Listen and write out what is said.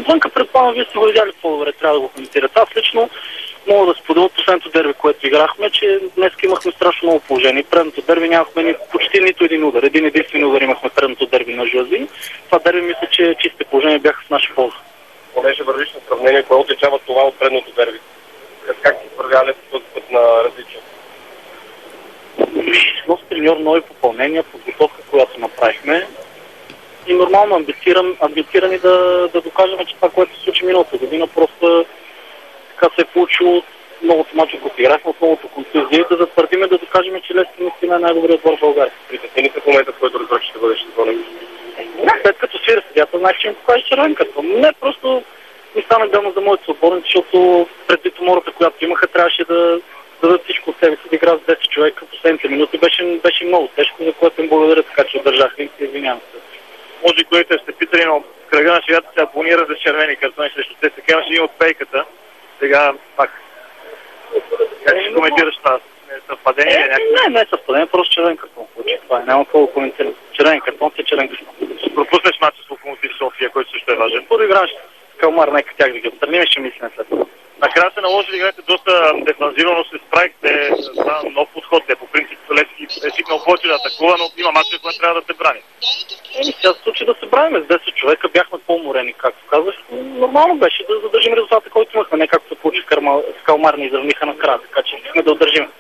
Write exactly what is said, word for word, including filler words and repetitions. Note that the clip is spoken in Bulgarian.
Отвънка предполагам, вие сте го видяли по-добре, трябва да го коментирате. Аз лично мога да споделя от последното дерби, което играхме, че днес имахме страшно много положение. Предното дерби нямахме ни, почти нито един удар. Един единствен удар имахме предното дерби на Жуази. Това дерби мисля, че чистите положения бяха в наша полза. Понеже вървиш на сравнение, кое отличава това от предното дерби? Как си вървяли този път на различие? Нов треньор, нови попълнения, подготовка, която направихме. И нормално амбициран, амбицирани да, да докажем, че това, което се случи миналата година, просто така се е получило многото мачи, които играхме, от многото контузии, да затвърдиме, да докажем, че Левски наистина е най-добрият отбор в България. Притесни в момента, в който разбрах, че ще бъдеш сезонен? След като свира съдята, значи ще им покаже червен картон. Не, просто ми стана гълно за моите съотборници, защото предвид умората, която имаха, трябваше да, да дадат всичко от себе си, да играят с десет човека. Последните минути беше, беше много тежко, за което им благодаря, така че отдържаха и се извинявам се. Може, които сте питали, но кръга на шегата се абонира за червени картони срещу те. Сега имаше един от пейката. Сега пак. Как ще коментираш това? Съвпадение или някакво? Не, не е съвпадение, просто червен картон. Това е, няма какво да коментирам. Червен картон си червен картон. Ще пропуснеш мача с Локомотив София, който също е важен. Първо играеш с Калмар, нека тях да ги отстраним и ще мислим след това. Накрая се наложи да играете доста дефанзивно, но се справихте с нов подход. По принцип Левски е свикнал повече да атакува, но има мачове, които трябва да се брани. Еми, сега се случи да се бравим с десет човека, бяхме по-уморени, както казах. Нормално беше да задържим резултата, който имахме, не както се получи с Калмар, ни изравниха накрая, така че искаме да удържим.